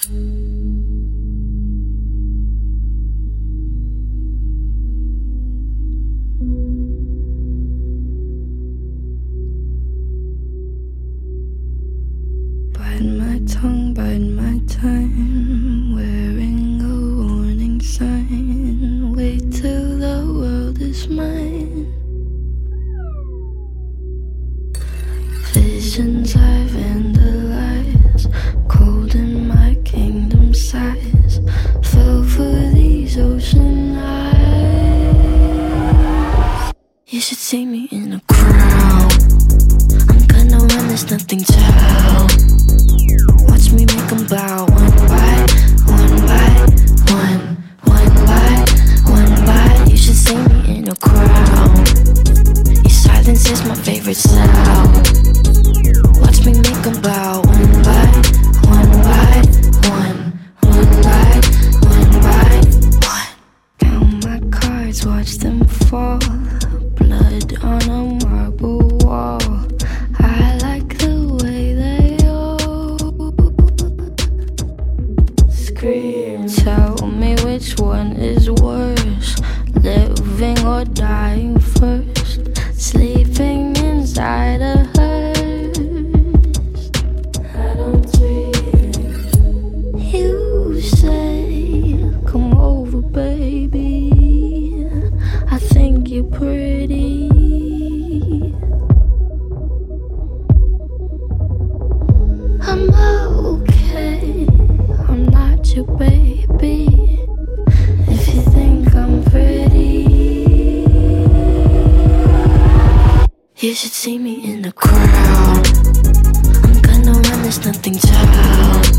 Bite my tongue, bite my time, wearing a warning sign. Wait till the world is mine. Visions I vandalize, cold in my kingdom size. Fell for these ocean eyes. You should see me in a crowd. I'm gonna run, there's nothing to help. Watch me make them bow, one by one by one, one by one by. You should see me in a crowd. Your silence is my favorite sound. Watch me make them bow, one by one by one, one by one by one. Count my cards, watch them fall. Blood on a marble wall. I like the way they all scream. Tell me which one is worse, living or dying first. Sleeping inside a hearse. I don't dream. You say, come over, baby. I think you're pretty. I'm okay, I'm not your baby. If you think I'm pretty, you should see me in the crowd. I'm gonna run, there's nothing to help.